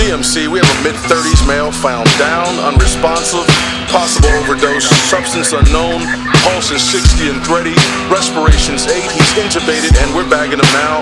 TMC, we have a mid-30s male found down, unresponsive, possible overdose, substance unknown, pulse is 60 and thready, respiration's 8, he's intubated and we're bagging him now.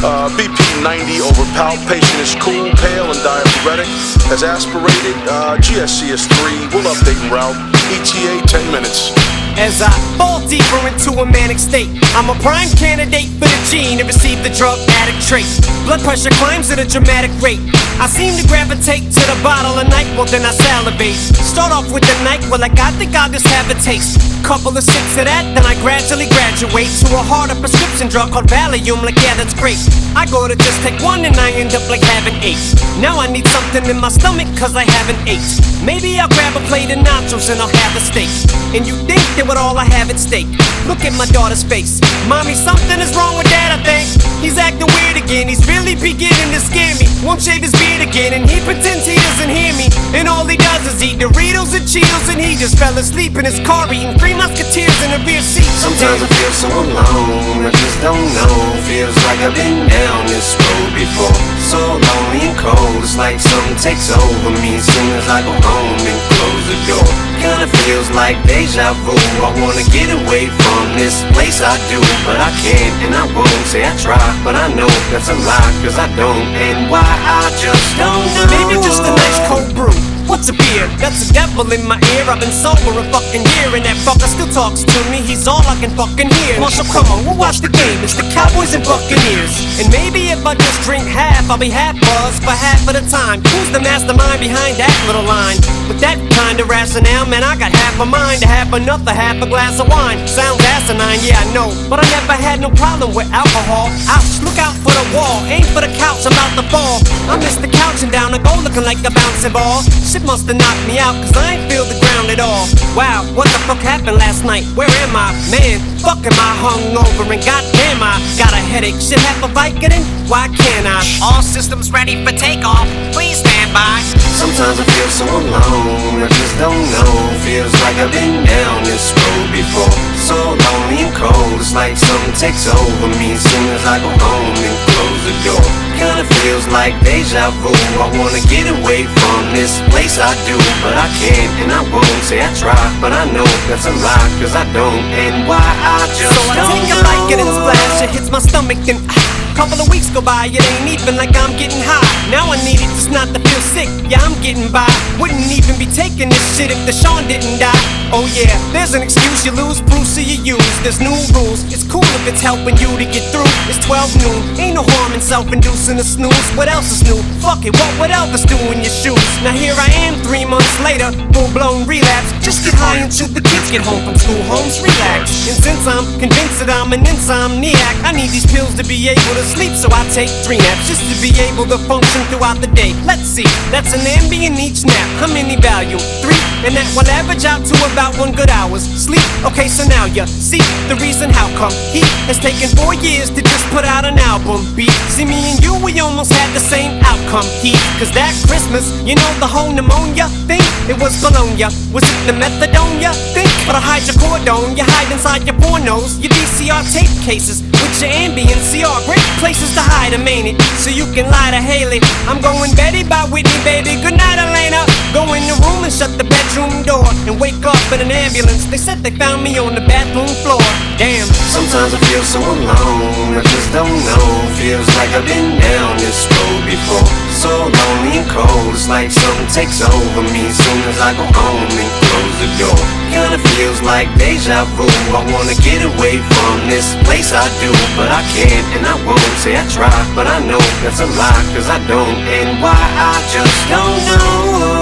BP 90 over palp, patient is cool, pale and diaphoretic, has aspirated, GSC is 3, we'll update en route, ETA 10 minutes. As I fall deeper into a manic state, I'm a prime candidate for the gene to receive the drug addict trait. Blood pressure climbs at a dramatic rate. I seem to gravitate to the bottle of NyQuil, then I salivate. Start off with the NyQuil, like I think I'll just have a taste. Couple of sips of that, then I gradually graduate to a harder prescription drug called Valium, like yeah, that's great. I go to just take one and I end up like having 8. Now I need something in my stomach cause I haven't ate. Maybe I'll grab a plate of nachos and I'll have a steak. And you think that with all I have at stake, look at my daughter's face. Mommy, something is wrong with Dad, I think. He's acting weird again, he's really beginning to scare me. Won't shave his beard again and he pretends he doesn't hear me. And all he does is eat Doritos and Cheetos, and he just fell asleep in his car eating 3 Musketeers in a rear seat. Sometimes I feel so alone, I just don't know. Feels like I've been down this road before. So lonely and cold, it's like something takes over me as soon as I go home and close the door. Kinda feels like deja vu. I wanna get away from this place I do, but I can't and I won't. Say I try, but I know that's a lie, cause I don't. And why I just don't know. Maybe just a nice cold brew. What's a beer? That's a devil in my ear. I've been sober a fucking year, and that fucker still talks to me. He's all I can fucking hear. Marshall, come on, we'll watch the game. It's the Cowboys and Buccaneers. And maybe if I just drink half, I'll be half buzzed for half of the time. Who's the mastermind behind that little line? With that kind of rationale, man, I got half a mind to have another half a glass of wine. Sounds asinine, yeah, I know, but I never had no problem with alcohol. Ouch, look out for the wall, aim for the couch, I'm about to fall. I missed the couch and down the go looking like a bouncing ball. Shit must have knocked me out, cause I ain't feel the ground at all. Wow, what the fuck happened last night? Where am I? Man, fuck am I hungover and goddamn I got a headache. Shit half a Vicodin? Why can't I? All systems ready for takeoff, please stand by. Sometimes I feel so alone, I just don't know. Feels like I've been down this road before. So lonely and cold, it's like something takes over me as soon as I go home and close the door. Kinda feels like deja vu. I wanna get away from this place I do, but I can't and I won't. Say I try, but I know that's a lie, cause I don't. And why I just so I take a Vicodin splash, it hits my stomach, then couple of weeks go by, it ain't even like I'm getting high. Now I need it just not to feel sick, yeah, I'm getting by. Wouldn't even be taking this shit if Deshaun didn't die. Oh yeah, there's an excuse, you lose, Bruce, so you use. There's new rules, it's cool if it's helping you to get through. It's 12 noon, ain't no harm in self-inducing a snooze. What else is new? Fuck it, what would Elvis do in your shoes? Now here I am 3 months later, full-blown relapse. Just get high until the kids get home from school, homes relax. And since I'm convinced that I'm an insomniac, I need these pills to be able to sleep, so I take 3 naps just to be able to function throughout the day. Let's see, that's an Ambien each nap. How many value? 3, and that will average out to about 1 good hour's sleep. Okay, so now you see the reason how come he has taken 4 years to just put out an album. Beat, see me and you, we almost had the same outcome. Cause that Christmas, you know the whole pneumonia thing, it was Bologna. Was it the methadone you think? Or the hydrocodone you hide inside your pornos, your VCR tape cases with your Ambien CR. Great places to hide them, ain't it? So you can lie to Haley. I'm going Betty by Whitney, baby. Good night, Elena. Go in the room and shut the bedroom door and wake up in an ambulance. They said they found me on the bathroom floor. Damn. Sometimes I feel so alone, I just don't know. Feels like I've been down this road before. So lonely and cold, it's like something takes over me as soon as I go home and close the door. Kinda feels like deja vu. I wanna get away from this place I do, but I can't and I won't. Say I try, but I know that's a lie, cause I don't. And why I just don't know.